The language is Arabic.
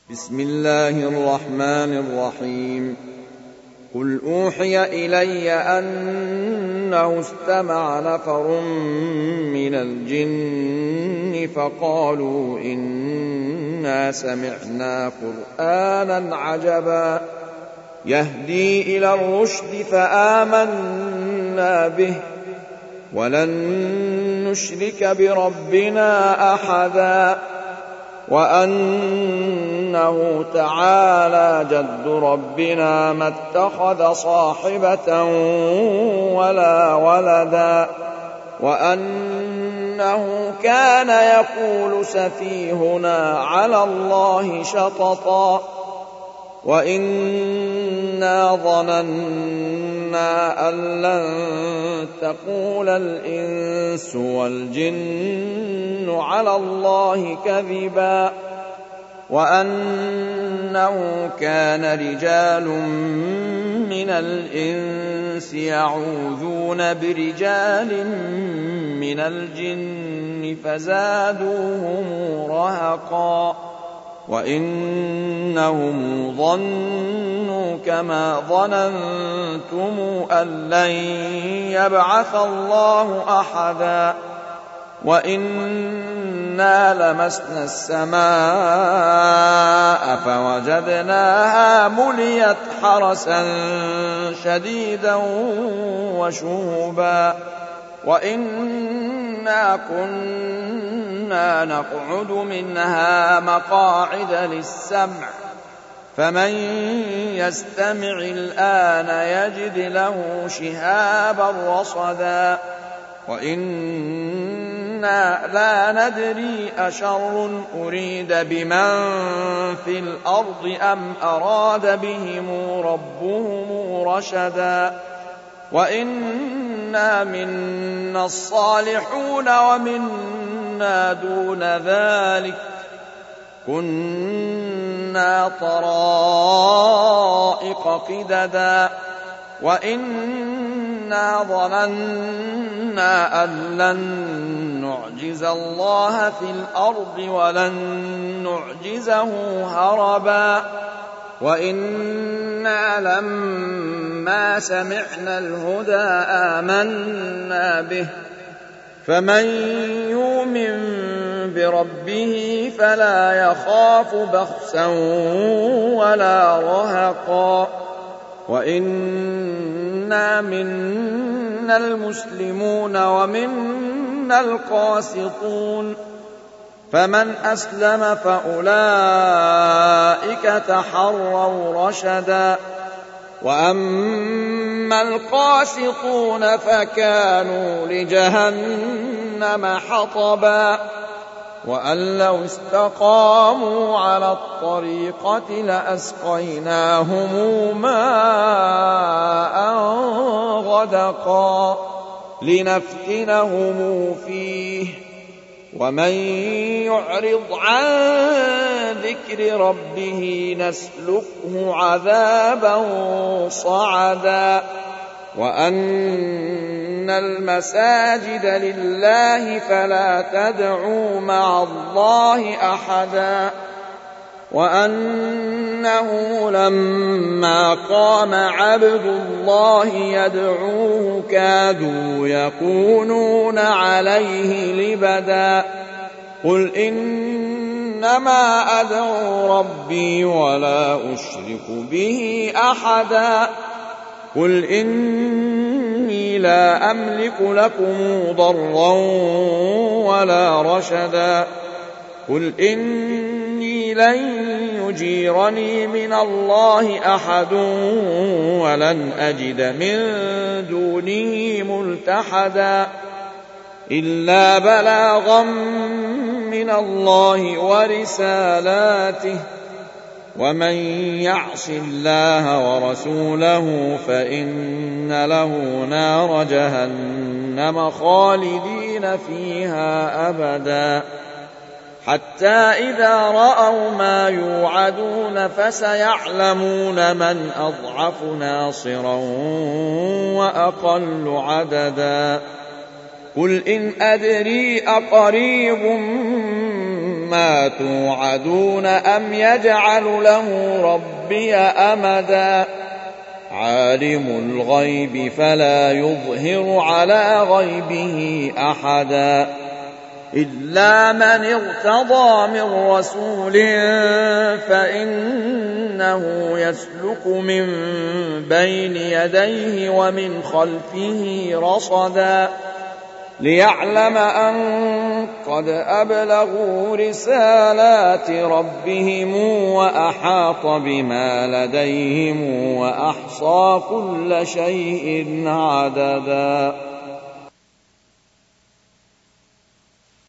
بسم الله الرحمن الرحيم. قل أوحي إلي أنه استمع نفر من الجن فقالوا إنا سمعنا قرآنا عجبا يهدي إلى الرشد فآمنا به ولن نشرك بربنا أحدا وأنه تعالى جد ربنا ما اتخذ صاحبة ولا ولدا وأنه كان يقول سفيهنا على الله شططا وإنا ظننا أن لن تقول الإنس والجن على الله كذبا وأنه كان رجال من الإنس يعوذون برجال من الجن فزادوهم رهقا وإنهم ظنوا كما ظننتم أن لن يبعث الله أحدا وإنا لمسنا السماء فوجدناها مليت حرسا شديدا وشهبا وإنا كنا نقعد منها مقاعد للسمع فمن يستمع الآن يجد له شهابا رصدا وإنا لا ندري أشر أريد بمن في الأرض أم أراد بهم ربهم رشدا وإنا منا الصالحون ومنا دون ذلك كنا طرائق قددا وإنا ظننا أن لن نعجز الله في الأرض ولن نعجزه هربا وإنا لما سمعنا الهدى آمنا به فمن يؤمن بربه فلا يخاف بخسا ولا رهقا وإنا منا المسلمون ومنا القاسطون فمن أسلم فأولئك تحروا رشدا وأما القاسطون فكانوا لجهنم حطبا وأن لو استقاموا على الطريقة لأسقيناهم ماء غدقا لنفتنهم فيه ومن يعرض عن ذكر ربه نسلكه عذابا صعدا وأن المساجد لله فلا تدعوا مع الله أحدا وأنه لما قام عبد الله يدعوه كادوا يكونون عليه لبدا قل إنما أدعو ربي ولا أشرك به أحدا قل إني لا أملك لكم ضرا ولا رشدا قل إني لن يجيرني من الله أحد ولن أجد من دونه ملتحدا إلا بلاغا من الله ورسالاته ومن يعص الله ورسوله فإن له نار جهنم خالدين فيها أبدا حتى إذا رأوا ما يوعدون فسيعلمون من أضعف ناصرا وأقل عددا قل إن أدري أقريب ما توعدون أم يجعل له ربي أمدا عالم الغيب فلا يظهر على غيبه أحدا إلا من ارتضى من رسول فإنه يسلك من بين يديه ومن خلفه رصدا ليعلم أن قد أبلغوا رسالات ربهم وأحاط بما لديهم وأحصى كل شيء عددا